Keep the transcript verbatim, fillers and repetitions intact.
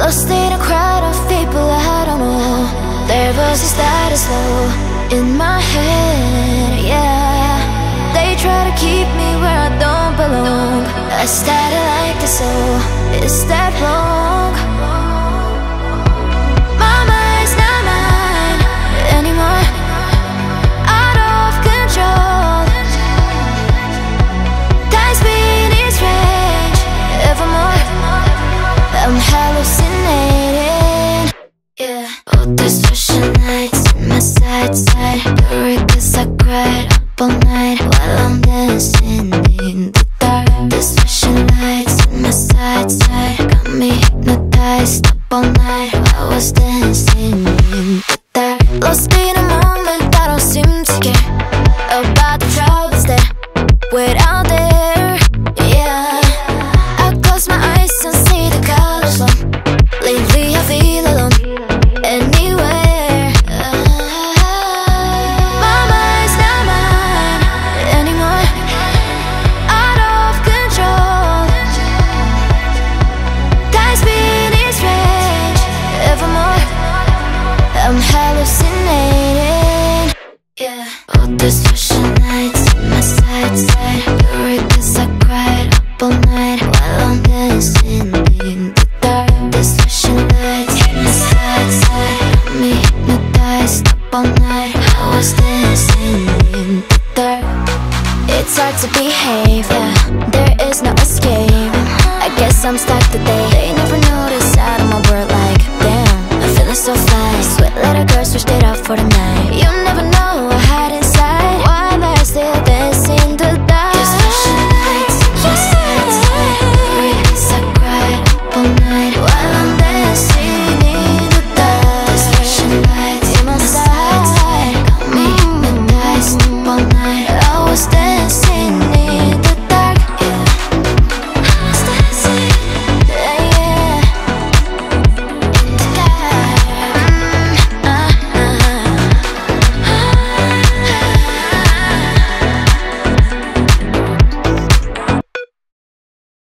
Lost in a crowd of people I don't know. Their voices that is low in my head, yeah. They try to keep me where I don't belong. I started like this, so is that wrong? My mind's not mine anymore. Out of control. Time speed is strange evermore. I'm hallucinating, yeah. All these special nights in my side side. Worry cause I cried up all night while I'm dancing in the dark. The special lights in my side side got me hypnotized up all night. I was dancing in the dark. Lost in a moment, I don't seem to care about the troubles that wait out there, yeah. I close my eyes and see the colors flow. Lately I feel alone anywhere. My mind's not mine anymore. Out of control. Time speed is strange evermore. I'm hallucinating, yeah. All these special nights in my side side. Worry cause I cried up all night while I'm dancing in the dark. The special lights in my side side got me hypnotized up all night. I was dancing in the dark. It's hard to behave, yeah. There is no escape. I guess I'm stuck today. They never notice out of my world like damn. I'm feeling so fly. Sweat letter girl switched it up for the night.